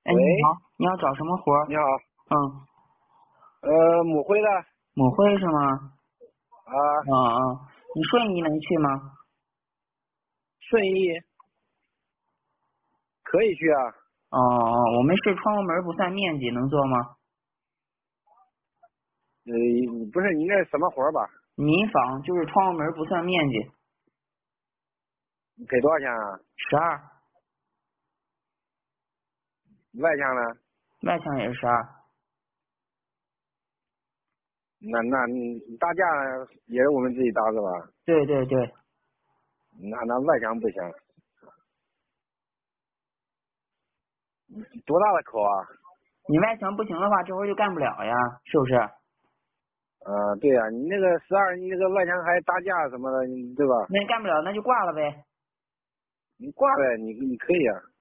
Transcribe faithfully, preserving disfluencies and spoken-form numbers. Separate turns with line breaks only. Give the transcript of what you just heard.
哎，
喂，
你好，你要找什么活儿？
你好，
嗯，
呃，母辉的
抹灰是吗？
啊，
嗯嗯，你顺义能去吗？
顺义可以去啊。
哦哦，我们是窗户门不算面积，能做吗？
呃，不是，你那什么活儿吧？
民房就是窗户门不算面积，
给多少钱啊？
十二，
外墙呢？
外墙也是十二。
那那你大架也是我们自己搭是吧？
对对对，
那那外墙不行。多大的口啊？
你外墙不行的话，这会儿就干不了呀，是不是？
呃，对呀、你那个十二，你那个外墙还搭架什么的，你对吧？
那干不了，那就挂了呗。
你挂呗，你你可以啊。